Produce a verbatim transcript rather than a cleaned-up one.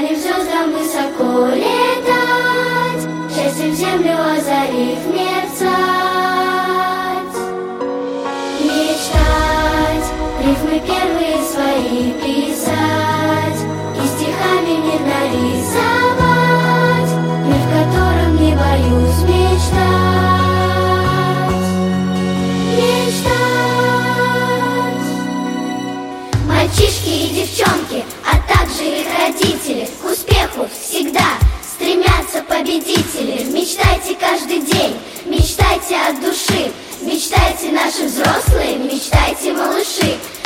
станем звездам высоко летать, счастьем землю озарив мерцать. Мечтать, рифмы первые свои писать и стихами мир нарисовать, мир, в котором не боюсь мечтать. Мечтать. Мальчишки и девчонки, а также их родители, к успеху всегда стремятся победители. Мечтайте каждый день, мечтайте от души, мечтайте наши взрослые, мечтайте малыши.